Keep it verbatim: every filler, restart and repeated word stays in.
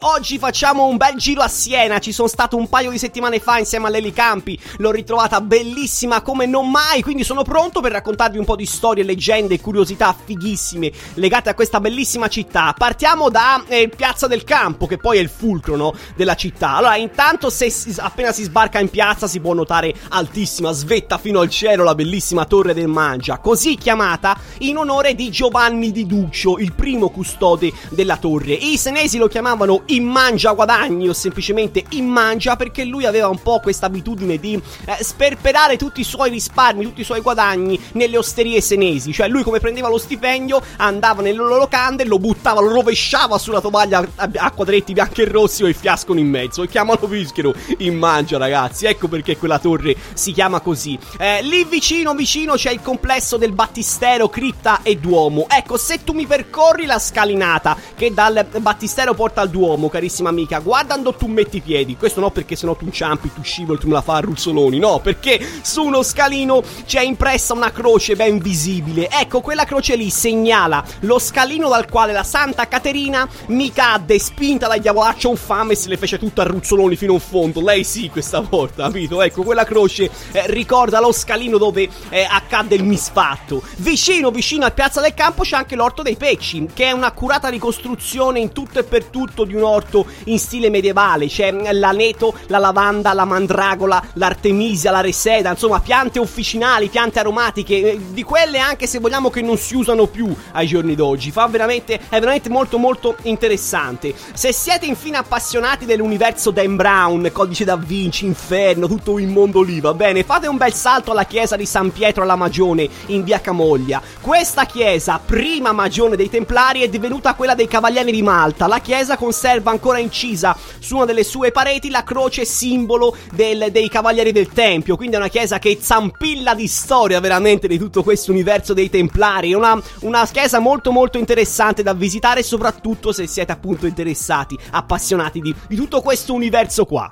Oggi facciamo un bel giro a Siena, ci sono stato un paio di settimane fa insieme a Lely Campi, l'ho ritrovata bellissima come non mai, quindi sono pronto per raccontarvi un po' di storie, leggende e curiosità fighissime legate a questa bellissima città. Partiamo da eh, Piazza del Campo, che poi è il fulcro, no, della città. Allora, intanto se si, appena si sbarca in piazza si può notare altissima, svetta fino al cielo, la bellissima Torre del Mangia, così chiamata in onore di Giovanni di Duccio, il primo custode della torre. I senesi lo chiamavano Immangia Guadagni o semplicemente Immangia perché lui aveva un po' questa abitudine di eh, sperperare tutti i suoi risparmi, tutti i suoi guadagni nelle osterie senesi. Cioè lui, come prendeva lo stipendio, andava nelle loro locande, lo buttava, lo rovesciava sulla tovaglia a, a quadretti bianchi e rossi o il fiasco in mezzo, e chiamalo vischero Immangia, ragazzi. Ecco perché quella torre si chiama così. eh, Lì vicino vicino c'è il complesso del Battistero, cripta e Duomo. Ecco, se tu mi percorri la scalinata che dal Battistero porta al Duomo, carissima amica, guarda dove tu metti i piedi. Questo no perché sennò tu inciampi, tu scivoli, tu me la fai a ruzzoloni. No, perché su uno scalino c'è impressa una croce ben visibile. Ecco, quella croce lì segnala lo scalino dal quale la Santa Caterina mi cadde spinta dal diavolaccio infame e se le fece tutta a ruzzoloni fino in fondo. Lei sì, questa volta, capito? Ecco, quella croce eh, ricorda lo scalino dove eh, accadde il misfatto. Vicino vicino a Piazza del Campo c'è anche l'Orto dei Pecci, che è un'accurata ricostruzione in tutto e per tutto di un orto in stile medievale. C'è l'aneto, la lavanda, la mandragola, l'artemisia, la reseda, insomma piante officinali, piante aromatiche, di quelle anche se vogliamo che non si usano più ai giorni d'oggi. Fa veramente, è veramente molto molto interessante. Se siete infine appassionati dell'universo Dan Brown, Codice da Vinci, Inferno, tutto il mondo lì, va bene, fate un bel salto alla chiesa di San Pietro alla Magione in via Camoglia. Questa chiesa, prima magione dei Templari, è divenuta quella dei Cavalieri di Malta. La chiesa conserva ancora incisa su una delle sue pareti la croce simbolo del, dei Cavalieri del Tempio, quindi è una chiesa che zampilla di storia veramente di tutto questo universo dei Templari. È una, una chiesa molto molto interessante da visitare, soprattutto se siete appunto interessati, appassionati di, di tutto questo universo qua.